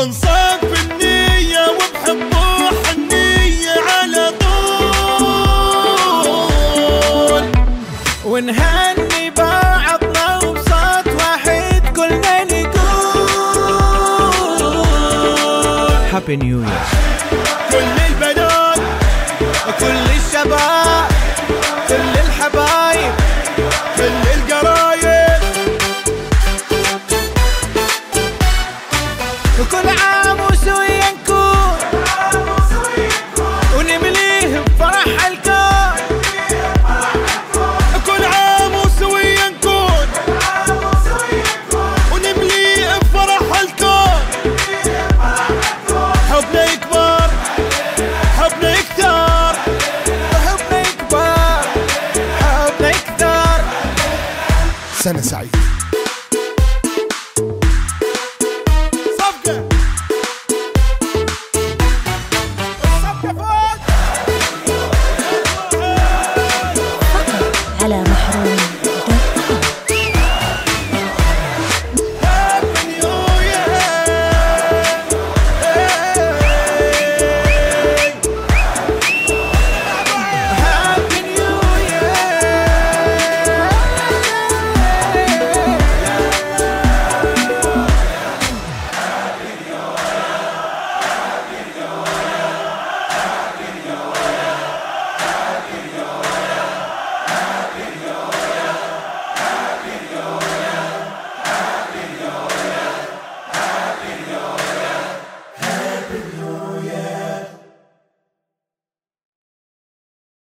ونصاب النية وبحبه حنية على طول، ونهني بعضنا وبصوت واحد كلنا نقول هابي نيو يير. كل البنات وكل الشباب كل الحبايب كل القرايب، وكل عام وسويا نكون ونمليه بفرح الكون. كل عام وسويا نكون ونمليه بفرح الكون. حبنا يكبر حبنا يكتر حبنا يكبر حبنا يكثر. سنة سعيدة.